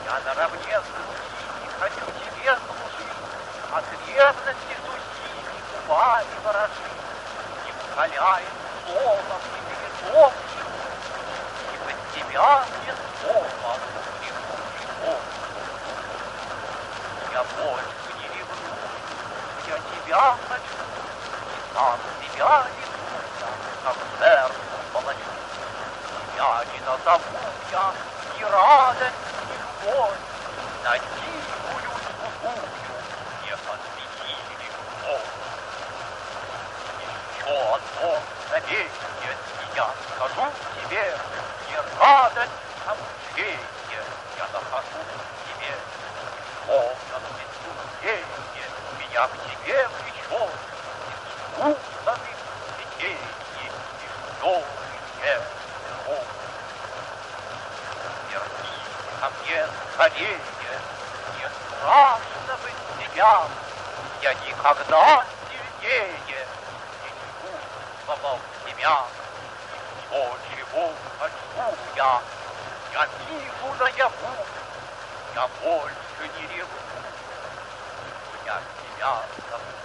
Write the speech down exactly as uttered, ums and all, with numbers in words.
Я наравне с другими хочу тебе служить, от ревности сухими губами ворожить, не укаляет словом и передом живу, и под тебя мне слово прихожу. Я больше не ревную, я тебя хочу, и сам себя ревную, как жертву палачу. Тебя не назову я ни радость, ни боль, на тихую скупую не посвятили кровь. Еще одно намерение я скажу тебе, не радость, а мучение я нахожу в тебе. Словно предсуждение меня к тебе влечет, и спутаны сетенье, и что мне вернуть. Вернись ко мне скорее, не страшно быть тебя, я никогда сильнее не чувствовал тебя. И все, чего хочу я, я вижу наяву, я больше не реву, я тебя забыл.